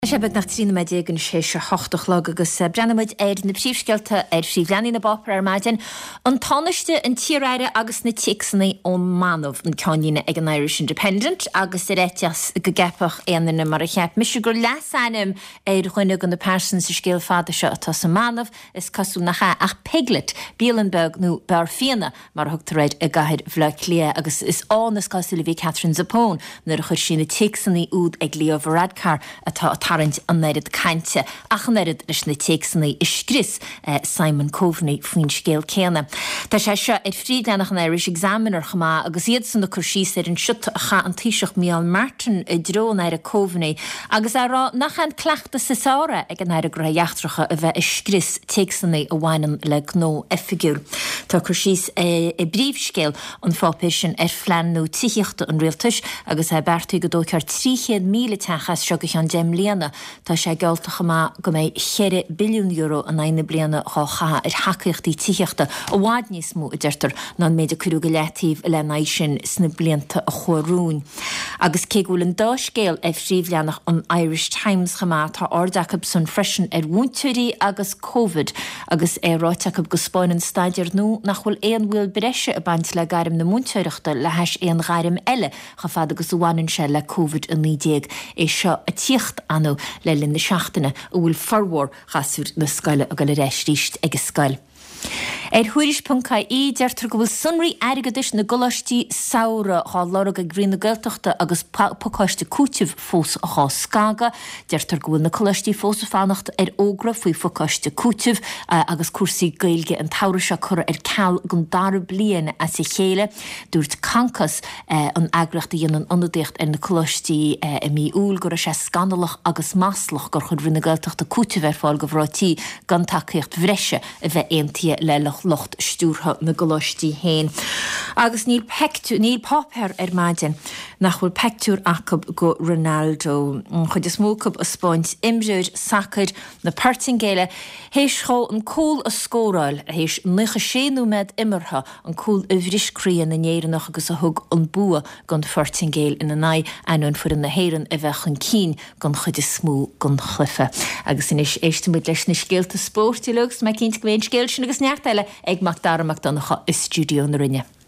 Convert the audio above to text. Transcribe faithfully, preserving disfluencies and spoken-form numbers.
Sebeg nach trína me dégan sé se hochtach lag agus brennmuid éir na príomhsceilta ar fríomhleanaí na bopur ar maidin an táneiste an tíreire agus na tiicsannaí ón manmh an ceáína ag an Irish Independent agus i réiteas go gepach éanana mar a cheap. Mis gur lesanim ar chuine an na persons sa scéal fada se atá sa manmh is cosú nach cha ach piglet Bielenberg nó bar fianna mar thugtar réid a gaiid bhla clia agus is ánas cosú le bhí Catherine Zappone nar a chuir sin na tiicsannaí úd ag Leo Varadkar atá tarint an nerid cainte ach an nerid leis na tiicsannaí iscris uh, Simon Coveney faoin scéal céanna. Tá sé seo ar frídlenach an Irish Examiner chumá agus iad san na chuirsís ar an siút a cha an tíiseach Mial Martin i drón ar a Coveney agus ará nach an cleachta sa sára ag an air a graheachtracha a bheith iscris tiicsannaí a bhhainan le gno effigiúr. Tá chuirsís i uh, bríomhscéal an fápéir sin ar phlean nó tíochta an rialtas agus a bertú go dócear tríchéad míle techas seo go an dem líana. Tá sé gealtacha má go méid chéire billiún euro an aine bliana chá cha ar hacaíochtaí tíochta a bhád níos mó a deirtar ná méid a curú go letíh le naid sin sna blianta a chórún. Agus cé gúil an dá scéal ag phríomhleanach an Irish Times chamá tá ordacha san freisin ar bhúntúirí agus Covid agus é ráiteach go spáin an staidir nó nach bhfuil éon bhfuil breise a baint le gairim na múntúireachta le heis éon gairim eile cha fad agus bhhainn se le Covid a nídéag é seo a tíocht anú le linn na seachtainna a bhfuil forhór chasúr na scoile a go le réis ríist ag a scoil. Er huiris punca í deirtar go bhfuil sunraí airgadis na golastí saora há lorag a grína gailteachta agus pocáiste cútibh fós a chá scaga, deirtar go bhfuil na golastí fós a fánacht ar ógra faoi focáiste cútibh agus cuasaí gailge an taire se chur ar ceall gon dar bliana a sa chéile, dúirt cancas an agrachta dhéanaan anadécht ar na golastí i mí úl gur a sé scandalach agus maslach gur chud rinna gailteachta cútibh ar fáil go bhrátí gan takeíocht bhreise a bheith aontaí le locht stúrtha na golastí héin. Agus níl pectú, níl popper ar maidin nach bhfuil pectúr acab go Ronaldo. Chud is mócab a spáint imreúir sacr na pertingéile héis chó an cúl a scóráil a héis nucha séanú med imirtha an cúl a bhriscrían na néireannach agus a thug an bua gan pertingéil ina naid anún fuair na héireann a bheith an cín gan chud is smú gan chluife. Agus inis éistimid leis na scéalta spórtiúlagus me cinint go bhéon scéil sin agus neartile ag mac dara mac donnacha i stúdio na rinne.